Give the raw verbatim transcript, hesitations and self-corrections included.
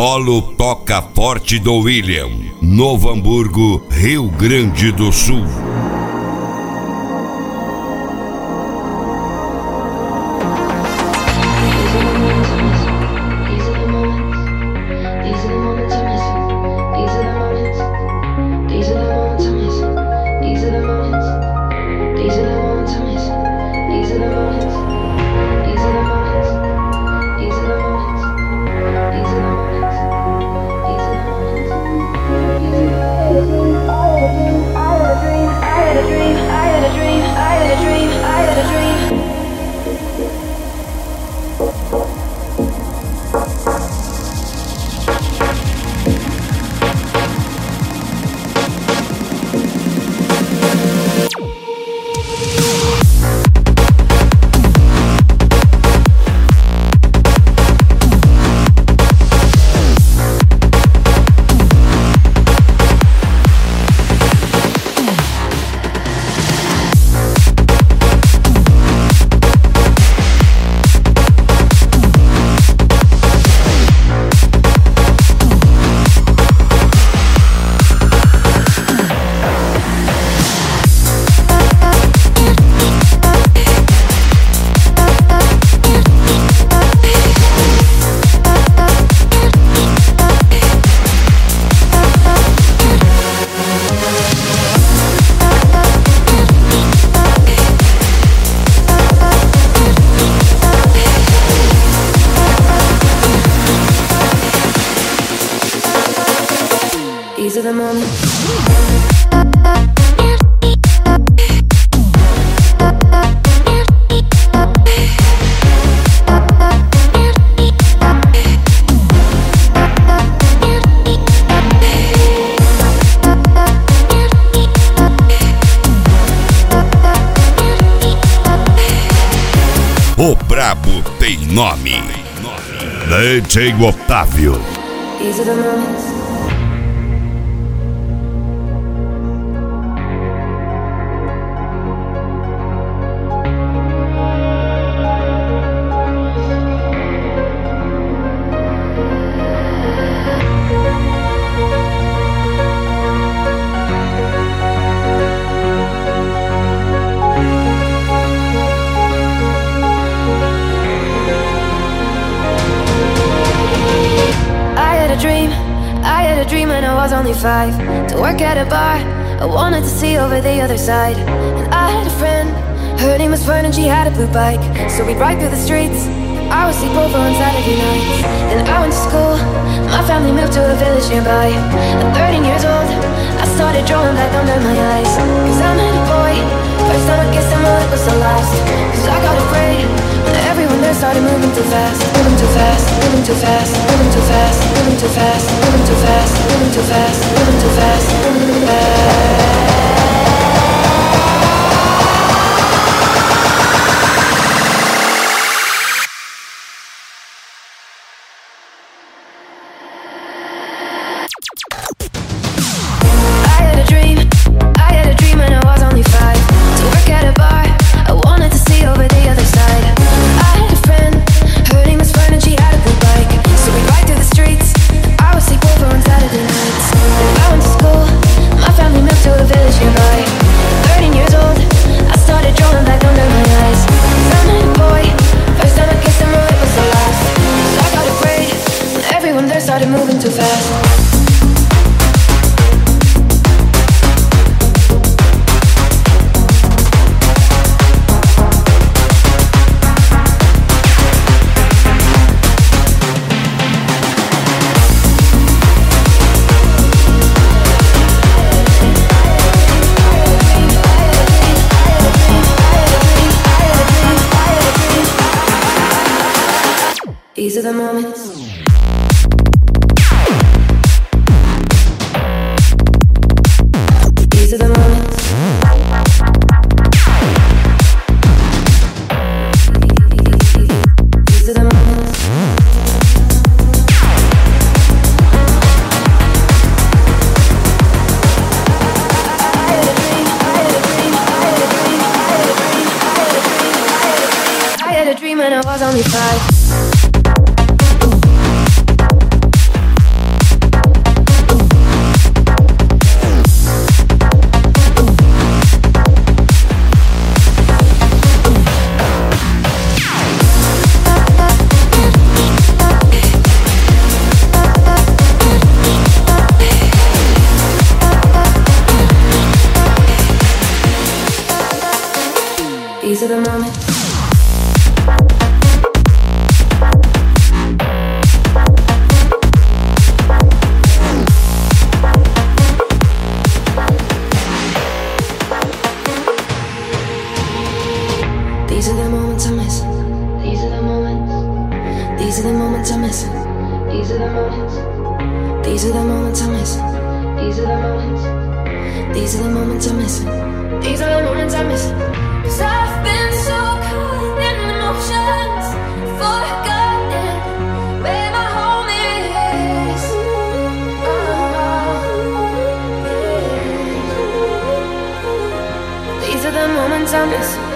Polo Toca Forte do William, Novo Hamburgo, Rio Grande do Sul. These are the moments. O brabo tem nome. D J Otávio. These are the moments. Five, to work at a bar, I wanted to see over the other side. And I had a friend, her name was Fern and she had a blue bike. So we'd ride through the streets, I would sleep over on Saturday nights. Then I went to school, my family moved to a village nearby. At thirteen years old, I started drawing back under my eyes. Cause I met a boy, first time I kissed him, well it was the last. Cause I got afraid, when everyone there started moving too fast. Moving too fast, moving too fast, moving too fast, moving too fast, moving too fast, moving too fast, moving too fast, moving too fast. These are the moments. These are the moments. These are the moments. I had a dream, I had a dream, I had a dream, I had a dream, I had a dream when I was only five. the moments. These are the moments I'm missing. These are the moments. These are the moments I'm missing. These are the moments. These are the moments I'm missing. These are the moments. These are the moments I'm missing. These are the moments I'm missing. 'Cause I've been so caught in emotions, forgotten where my home is. Oh, yeah. These are the moments I'm missing.